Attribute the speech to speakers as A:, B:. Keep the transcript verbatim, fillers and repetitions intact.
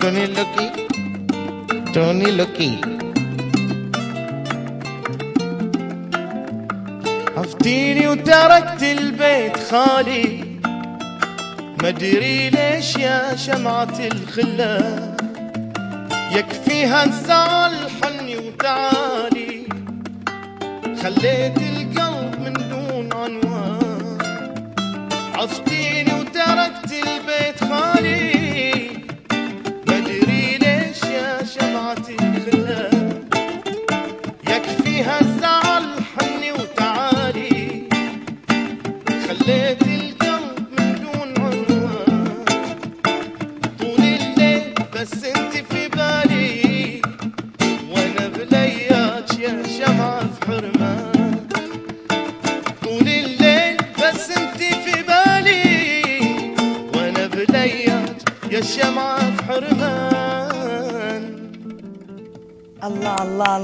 A: توني لوكي توني لوكي. عفتيني وتركت البيت خالي، مدري ليش يا شمعة الخلة، يكفيها الزعل حني وتعالي، خليت القلب من دون عنوان. عفتيني وتركت البيت خالي، مدري ليش يا شمعة الخلة، يكفيها الزعل حني وتعالي، خليت القلب من دون عنوان. طول الليل بس انت في بالي، وانا بلياك يا شمعة في حرمان. طول الليل بس انت في بالي، وانا بلياك يا شمعة في حرمان.
B: الله الله.